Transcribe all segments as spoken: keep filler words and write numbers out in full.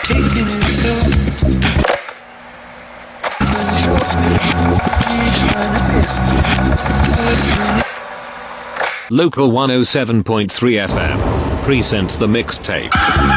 Local one oh seven point three F M presents the mixtape.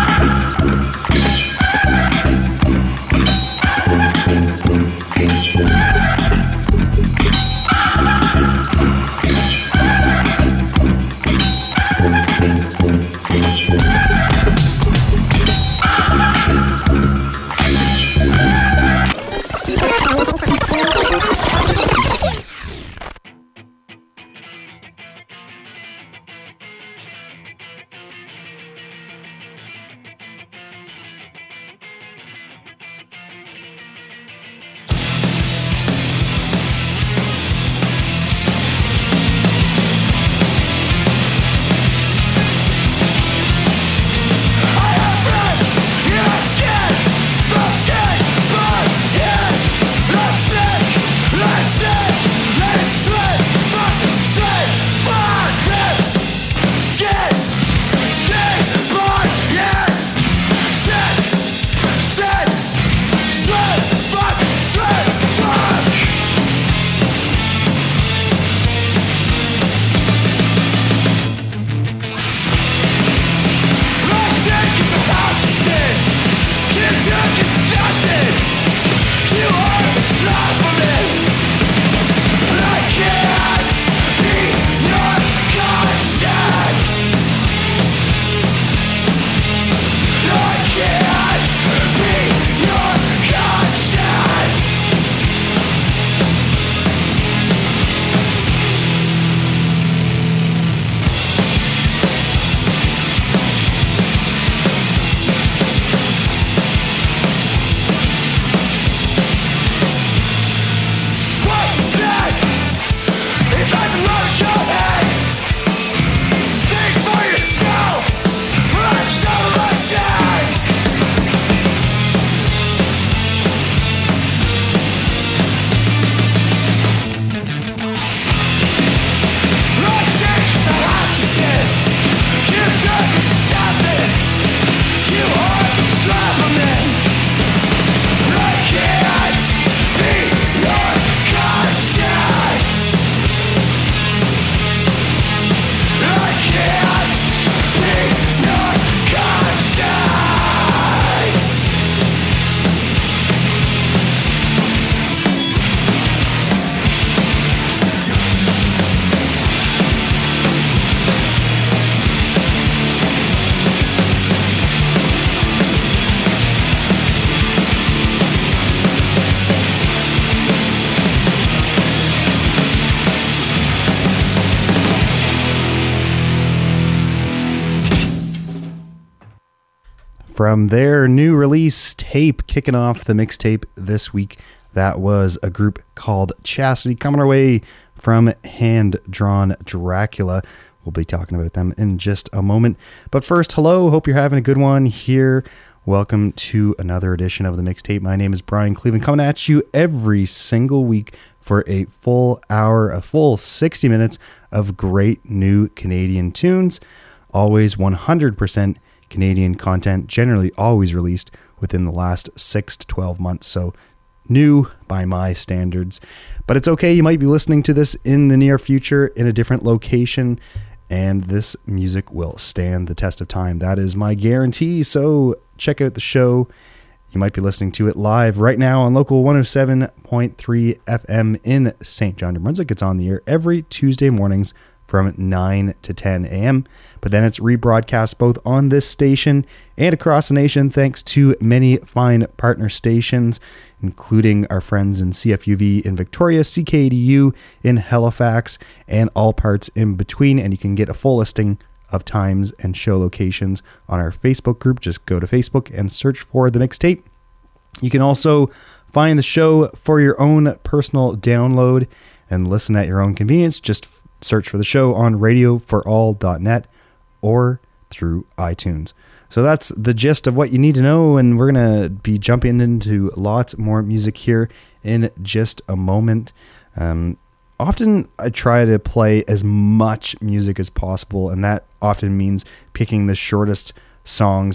From their new release tape, kicking off the mixtape this week, that was a group called Chastity, coming our way from Hand Drawn Dracula. We'll be talking about them in just a moment. But first, hello, hope you're having a good one here. Welcome to another edition of the mixtape. My name is Brian Cleveland, coming at you every single week for a full hour, a full sixty minutes of great new Canadian tunes. Always one hundred percent Canadian content, generally always released within the last six to twelve months. So new by my standards, but it's okay. You might be listening to this in the near future in a different location, and this music will stand the test of time. That is my guarantee. So check out the show. You might be listening to it live right now on local one oh seven point three F M in Saint John, New Brunswick. It's on the air every Tuesday mornings from nine to ten a.m. But then it's rebroadcast both on this station and across the nation thanks to many fine partner stations, including our friends in C F U V in Victoria, C K D U in Halifax, and all parts in between. And you can get a full listing of times and show locations on our Facebook group. Just go to Facebook and search for The Mixtape. You can also find the show for your own personal download and listen at your own convenience. Just search for the show on radio for all dot net or through iTunes. So that's the gist of what you need to know, and we're going to be jumping into lots more music here in just a moment. Um, often I try to play as much music as possible, and that often means picking the shortest songs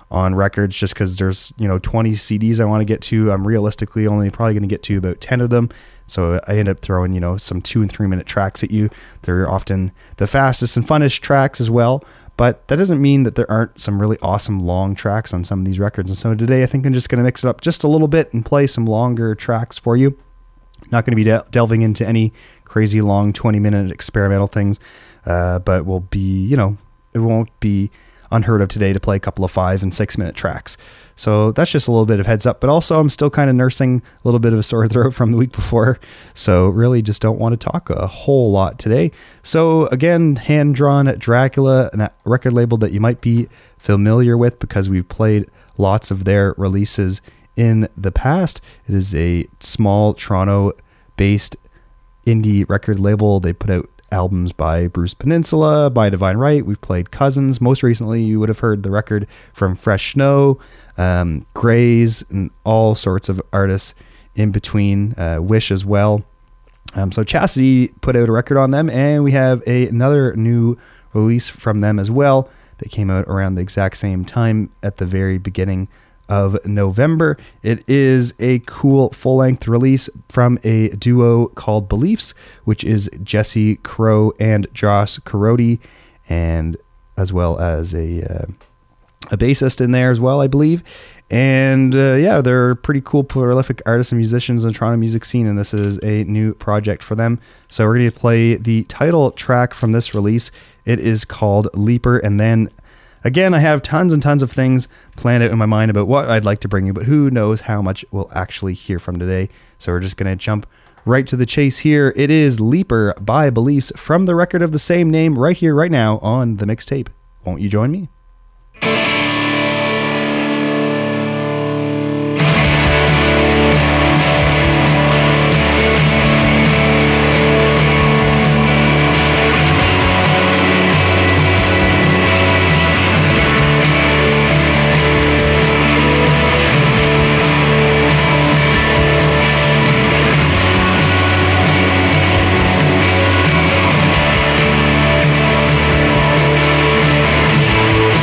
on records just because there's, you know, twenty C Ds I want to get to. I'm realistically only probably going to get to about ten of them. So I end up throwing, you know, some two and three minute tracks at you. They're often the fastest and funnest tracks as well. But that doesn't mean that there aren't some really awesome long tracks on some of these records. And so today I think I'm just going to mix it up just a little bit and play some longer tracks for you. Not going to be de- delving into any crazy long twenty minute experimental things, uh, but will be, you know, it won't be unheard of today to play a couple of five and six minute tracks. So that's just a little bit of heads up, but also I'm still kind of nursing a little bit of a sore throat from the week before. So really just don't want to talk a whole lot today. So again, Hand Drawn Dracula, a record label that you might be familiar with because we've played lots of their releases in the past. It is a small Toronto based indie record label. They put out albums by Bruce Peninsula, by Divine Right. We've played Cousins. Most recently, you would have heard the record from Fresh Snow, um, Grays, and all sorts of artists in between. Uh, Wish as well. Um, so Chastity put out a record on them, and we have a, another new release from them as well that came out around the exact same time at the very beginning of November. It is a cool full-length release from a duo called Beliefs, which is Jesse Crow and Josh Karodi, and as well as a uh, a bassist in there as well, I believe. And uh, yeah, they're pretty cool, prolific artists and musicians in the Toronto music scene, and this is a new project for them. So we're going to play the title track from this release. It is called Leaper, and then again, I have tons and tons of things planned out in my mind about what I'd like to bring you, but who knows how much we'll actually hear from today. So we're just going to jump right to the chase here. It is Leaper by Beliefs from the record of the same name right here, right now on the mixtape. Won't you join me? We'll be right back.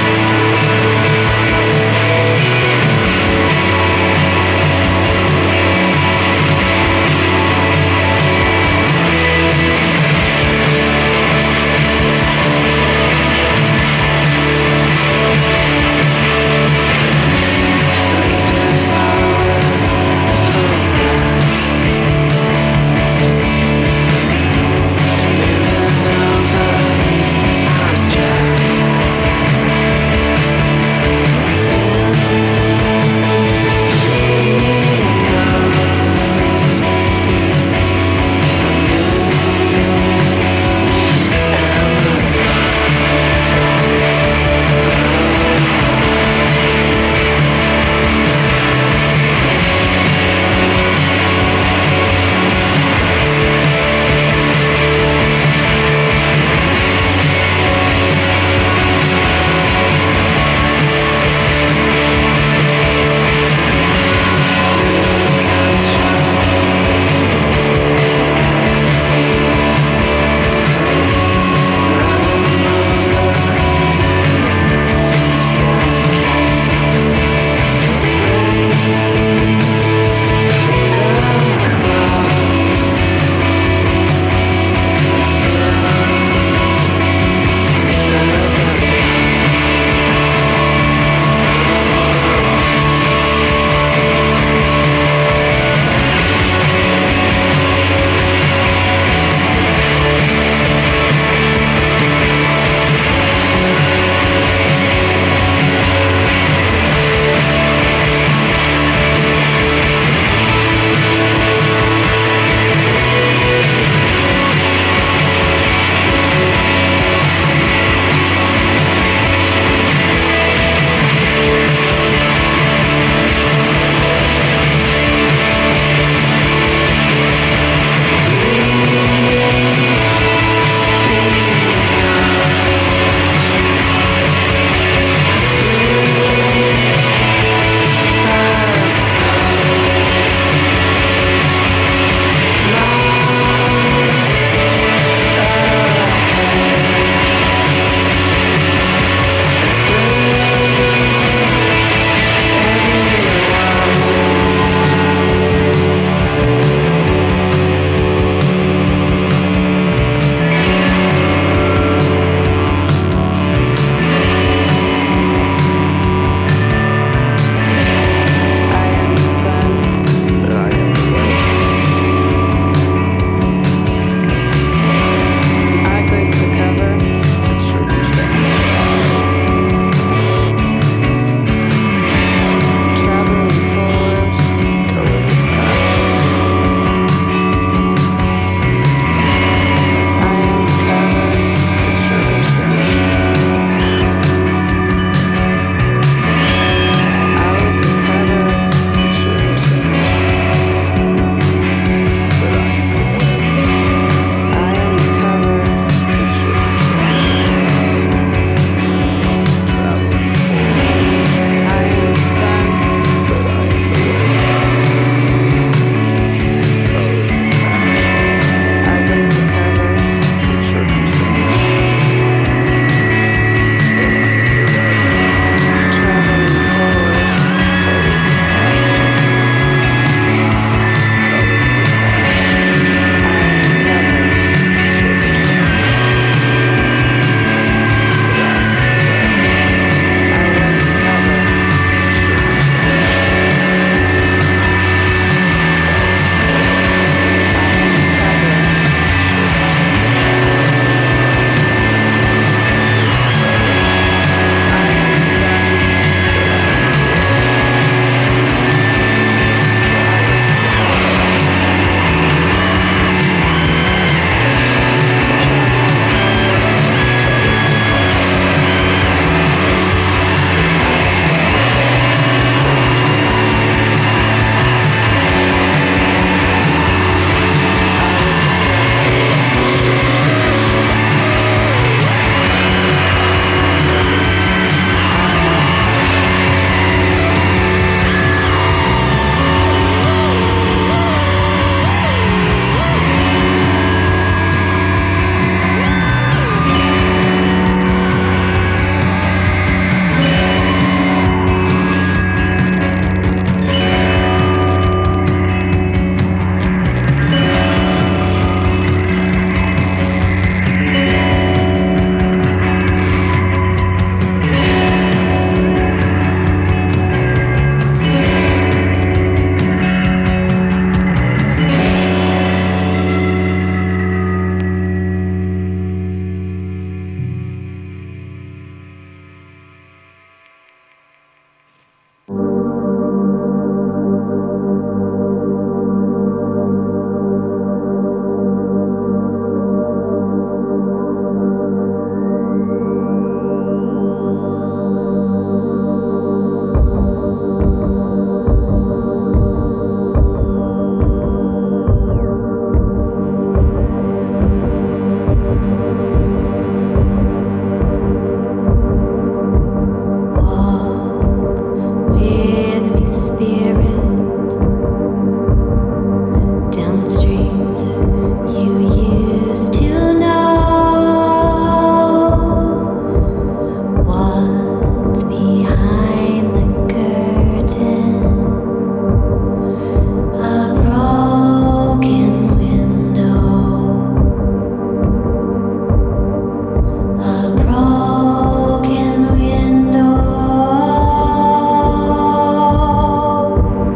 Broken window.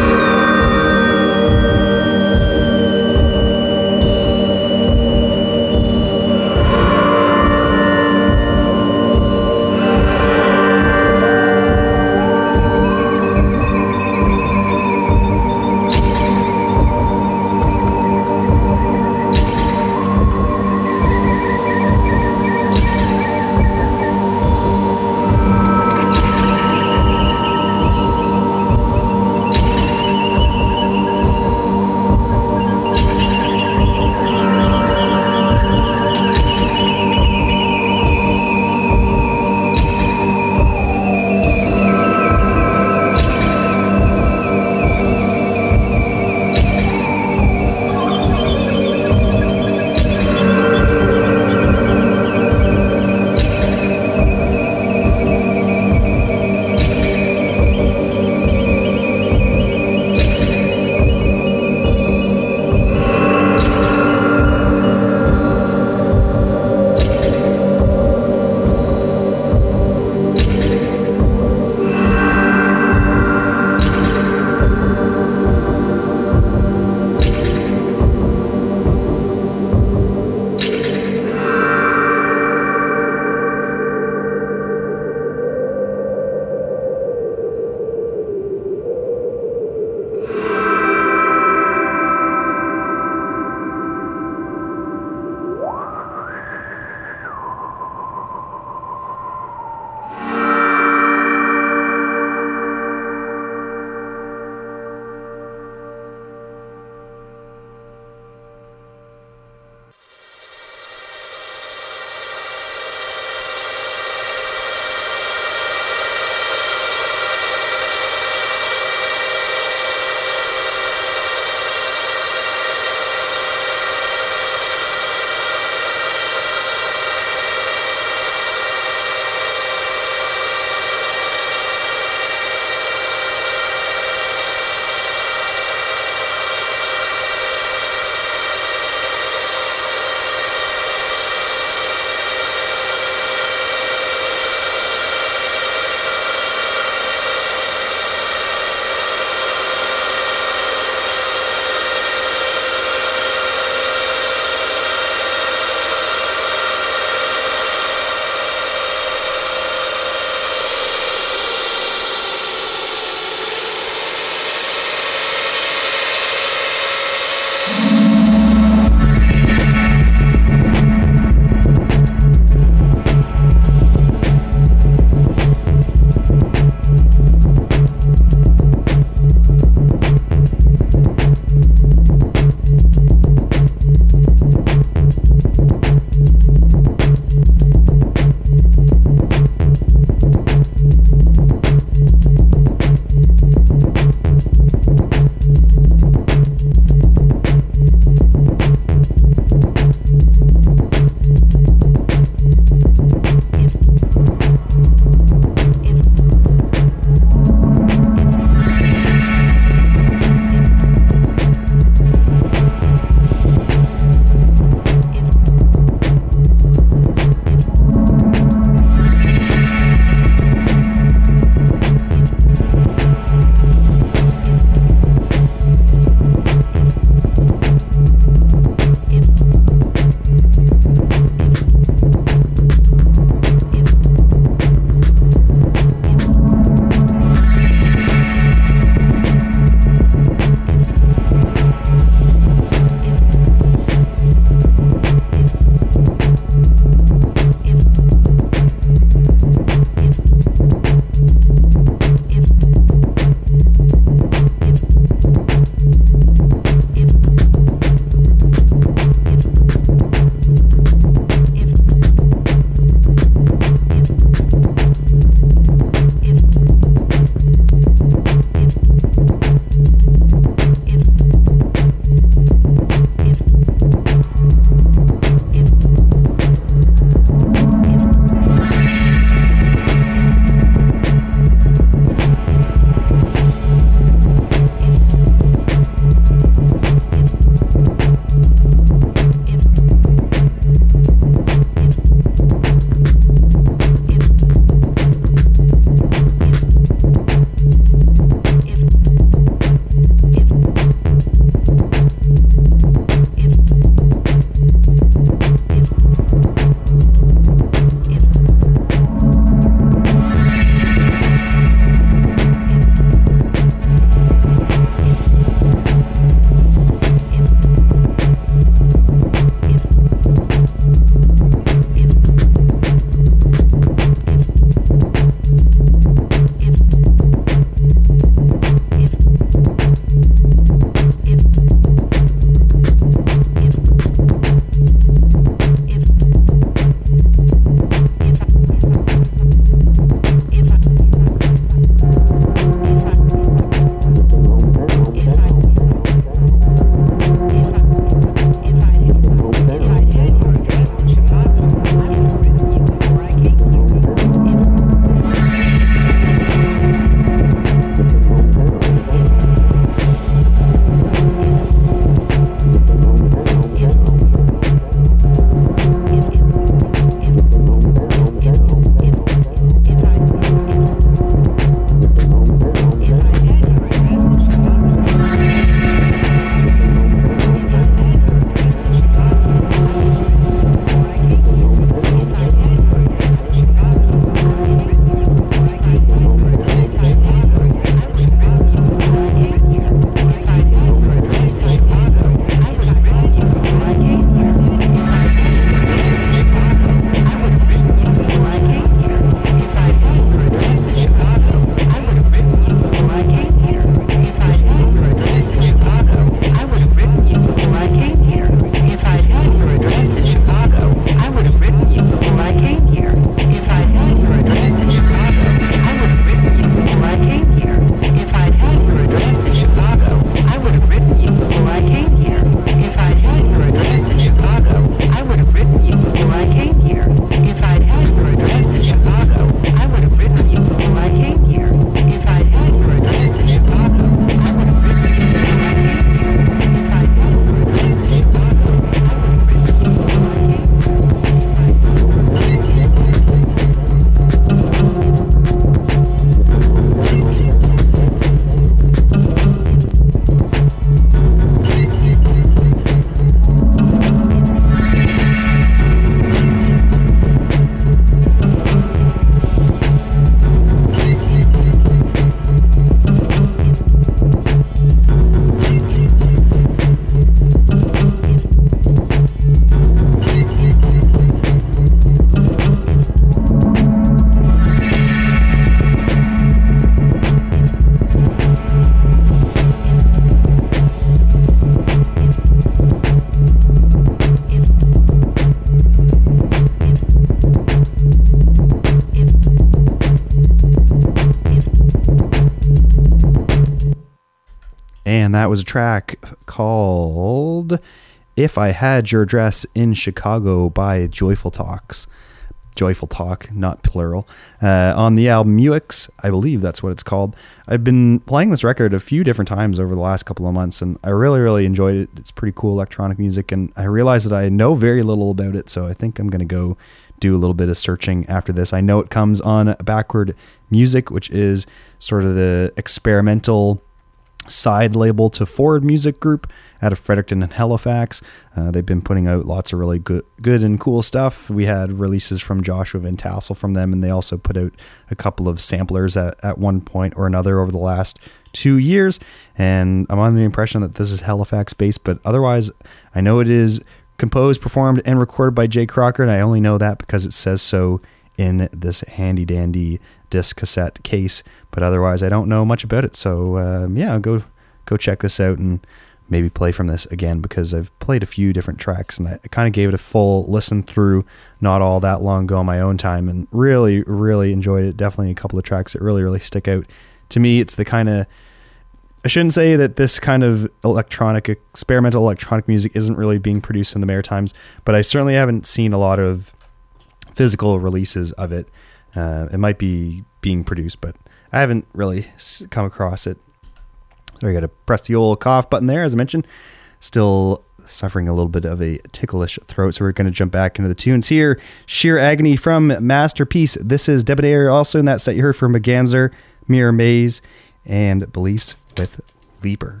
And that was a track called If I Had Your Address in Chicago by Joyful Talks. Joyful Talk, not plural. Uh, on the album Muix, I believe that's what it's called. I've been playing this record a few different times over the last couple of months, and I really, really enjoyed it. It's pretty cool electronic music, and I realized that I know very little about it, so I think I'm going to go do a little bit of searching after this. I know it comes on Backward Music, which is sort of the experimental side label to Forward Music Group out of Fredericton and Halifax. Uh, they've been putting out lots of really good good and cool stuff. We had releases from Joshua Van Tassel from them, and they also put out a couple of samplers at, at one point or another over the last two years. And I'm under the impression that this is Halifax based, but otherwise I know it is composed, performed, and recorded by Jay Crocker, and I only know that because it says so in this handy dandy disc cassette case, but otherwise I don't know much about it. So um, yeah, go go check this out and maybe play from this again, because I've played a few different tracks and I, I kind of gave it a full listen through not all that long ago on my own time, and really really enjoyed it. Definitely a couple of tracks that really really stick out to me. It's the kind of, I shouldn't say that this kind of electronic experimental electronic music isn't really being produced in the Maritimes, but I certainly haven't seen a lot of physical releases of it. Uh, it might be being produced, but I haven't really come across it. So I got to press the old cough button there, as I mentioned. Still suffering a little bit of a ticklish throat, so we're going to jump back into the tunes here. Sheer Agony from Masterpiece. This is Debonair. Also in that set, you heard from Maganzer, Mirror Maze, and Beliefs with Leaper.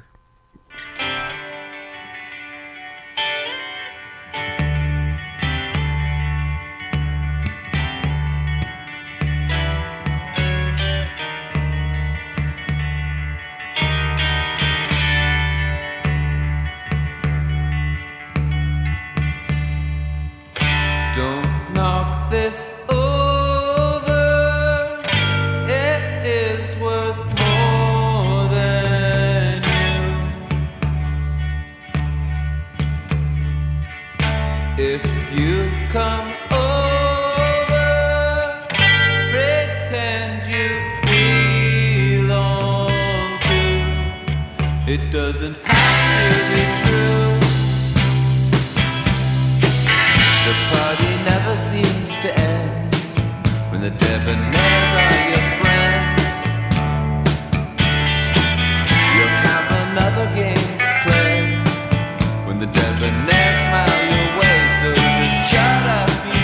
This over, it is worth more than you. If you come over, pretend you belong to. It doesn't have to be true. The party never seems to end when the debonaires are your friends. You'll have another game to play when the debonaires smile your way. So just shut up, you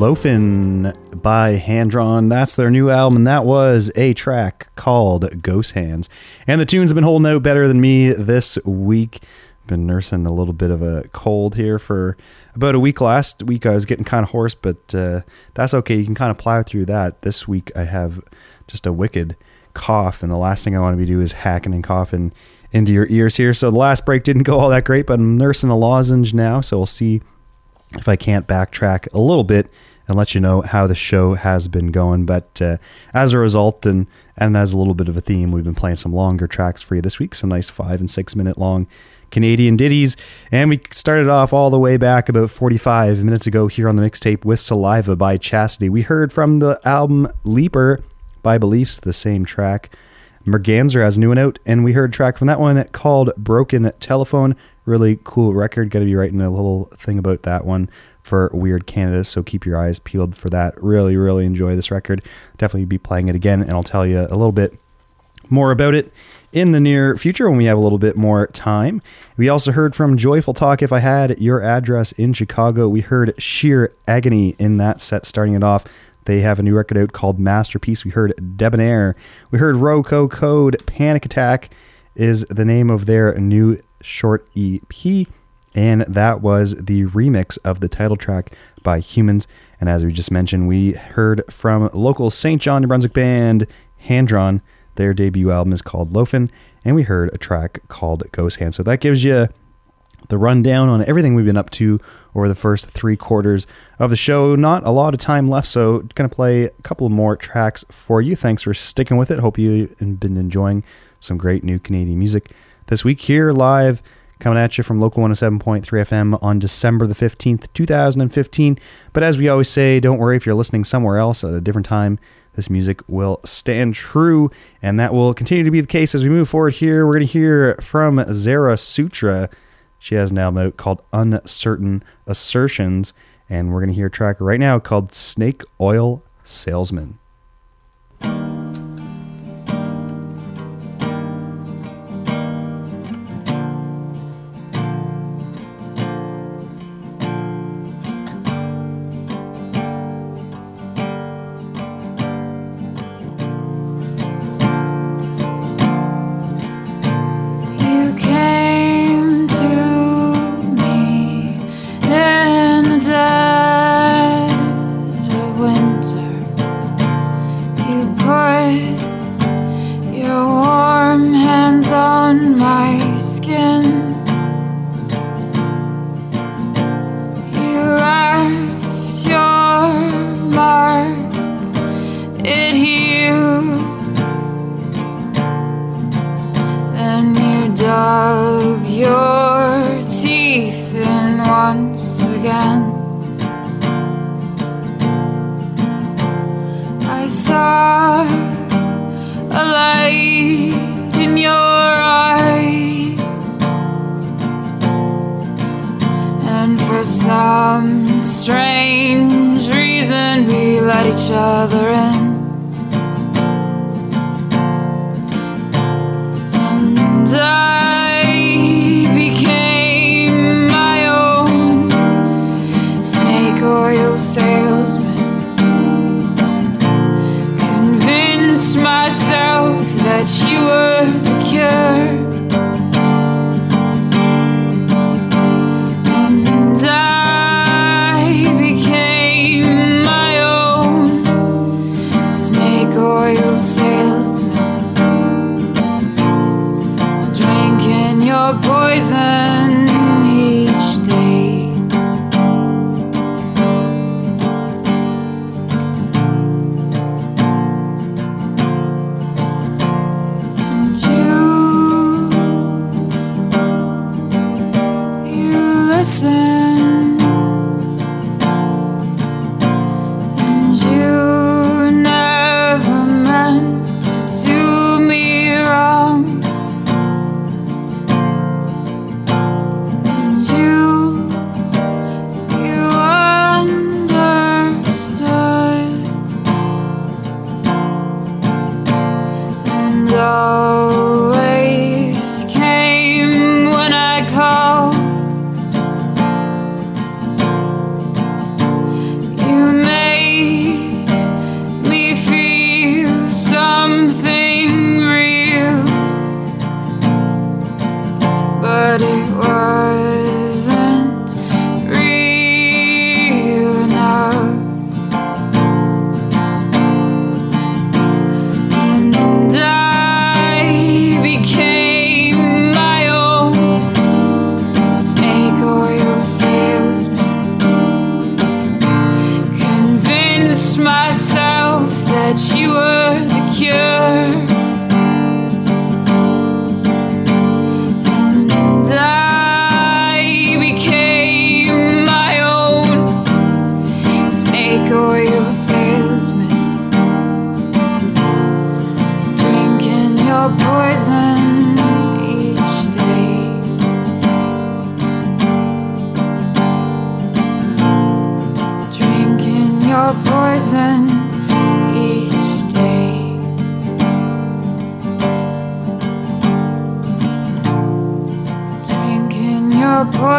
Loafin' by Hand Drawn. That's their new album, and that was a track called Ghost Hands. And the tunes have been holding out better than me this week. Been nursing a little bit of a cold here for about a week. Last week I was getting kind of hoarse, but uh, that's okay. You can kind of plow through that. This week I have just a wicked cough, and the last thing I want to be doing is hacking and coughing into your ears here. So the last break didn't go all that great, but I'm nursing a lozenge now, so we'll see if I can't backtrack a little bit and let you know how the show has been going. But uh, as a result, and, and as a little bit of a theme, we've been playing some longer tracks for you this week, some nice five and six minute long Canadian ditties. And we started off all the way back about forty-five minutes ago here on the mixtape with Saliva by Chastity. We heard from the album Leaper by Beliefs, the same track. Merganser has a new one out, and we heard a track from that one called Broken Telephone. Really cool record. Got to be writing a little thing about that one for Weird Canada, so keep your eyes peeled for that. Really, really enjoy this record. Definitely be playing it again, and I'll tell you a little bit more about it in the near future when we have a little bit more time. We also heard from Joyful Talk, If I Had Your Address in Chicago. We heard Sheer Agony in that set, starting it off. They have a new record out called Masterpiece. We heard Debonair. We heard Roco Code. Panic Attack is the name of their new short E P, and that was the remix of the title track by Humans. And as we just mentioned, we heard from local Saint John, New Brunswick band Hand Drawn. Their debut album is called Loafin', and we heard a track called Ghost Hand. So that gives you the rundown on everything we've been up to over the first three quarters of the show. Not a lot of time left, so going to play a couple more tracks for you. Thanks for sticking with it. Hope you've been enjoying some great new Canadian music this week here live, coming at you from Local one oh seven point three F M on December the fifteenth, two thousand fifteen. But as we always say, don't worry if you're listening somewhere else at a different time. This music will stand true, and that will continue to be the case as we move forward here. We're going to hear from Zara Sutra. She has an album out called Uncertain Assertions, and we're going to hear a track right now called Snake Oil Salesman. Always came when I called.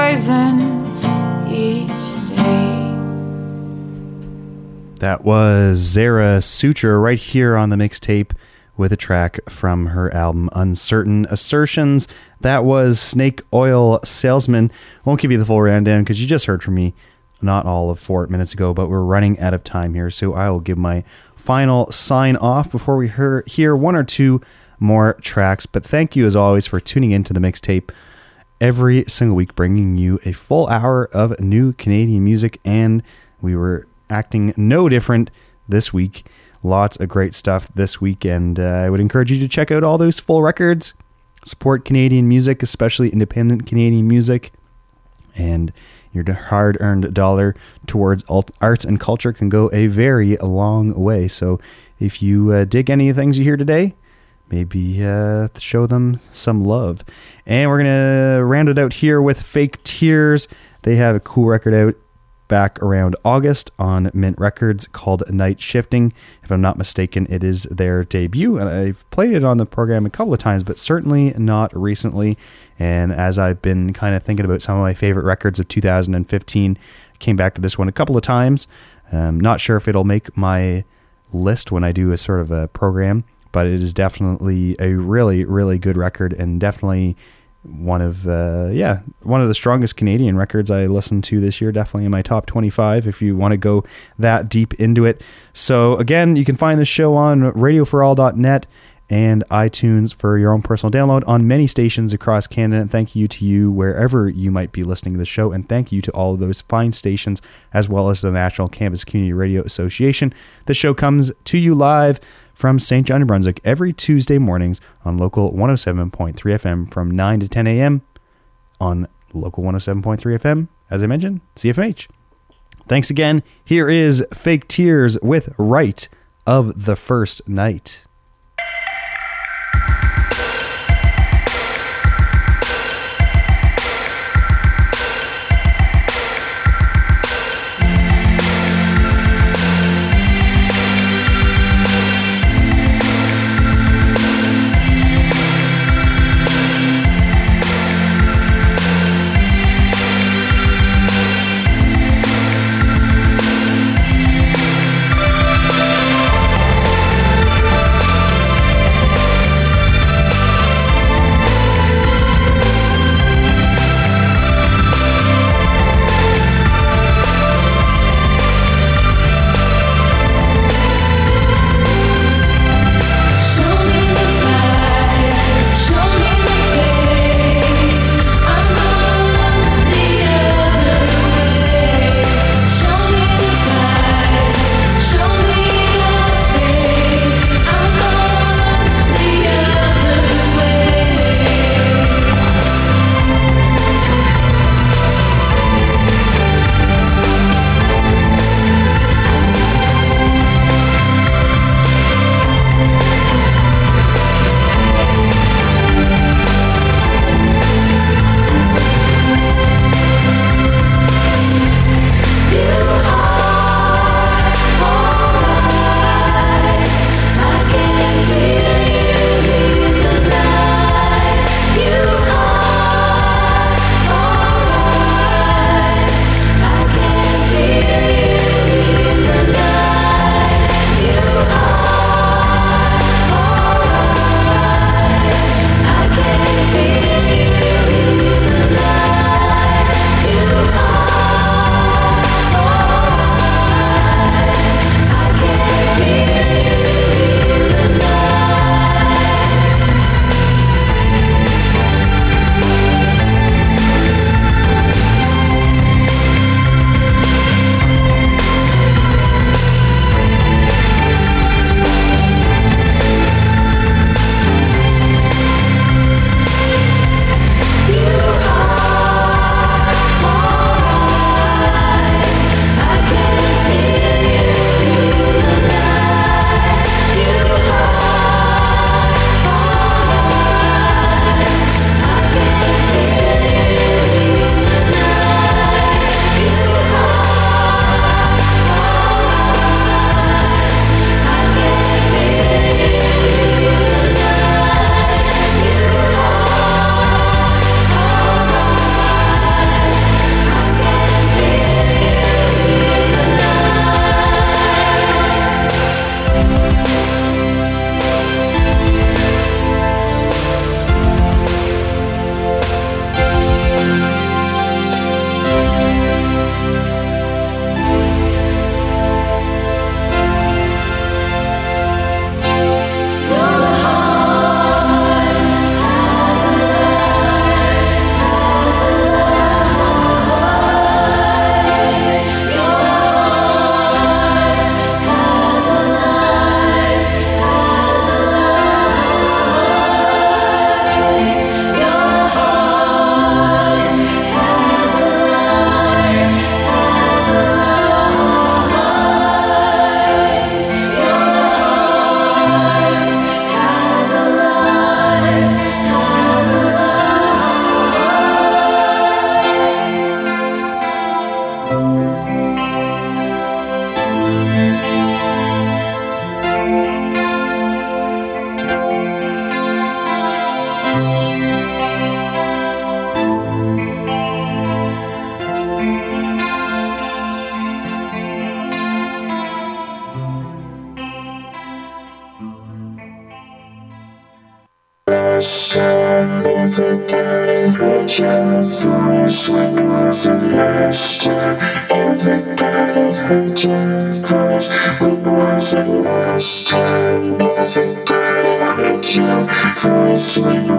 poison each day. That was Zara Suture right here on the mixtape with a track from her album Uncertain Assertions. That was Snake Oil Salesman. Won't give you the full rundown because you just heard from me not all of four minutes ago, but we're running out of time here, so I will give my final sign off before we hear, hear one or two more tracks. But thank you as always for tuning into the mixtape every single week, bringing you a full hour of new Canadian music, and we were acting no different this week. Lots of great stuff this week, and uh, I would encourage you to check out all those full records. Support Canadian music, especially independent Canadian music, and your hard-earned dollar towards alt- arts and culture can go a very long way. So if you uh, dig any of the things you hear today, maybe uh, show them some love. And we're going to round it out here with Fake Tears. They have a cool record out back around August on Mint Records called Night Shifting. If I'm not mistaken, it is their debut, and I've played it on the program a couple of times, but certainly not recently. And as I've been kind of thinking about some of my favorite records of two thousand fifteen, I came back to this one a couple of times. Um, not sure if it'll make my list when I do a sort of a program, but it is definitely a really, really good record, and definitely one of uh yeah one of the strongest Canadian records I listened to this year. Definitely in my top twenty-five if you want to go that deep into it. So again, you can find the show on radio for all dot net and iTunes for your own personal download on many stations across Canada. And thank you to you wherever you might be listening to the show, and thank you to all of those fine stations as well as the National Campus Community Radio Association. The show comes to you live from Saint John, New Brunswick every Tuesday mornings on Local one oh seven point three F M from nine to ten a.m. on Local one oh seven point three F M, as I mentioned, C F M H. Thanks again. Here is Fake Tears with Right of the First Night. Thank last time. Everybody hurt you, feels like nothing last time. Everybody hurt you, cause it wasn't last time. Everybody hurt you, feels like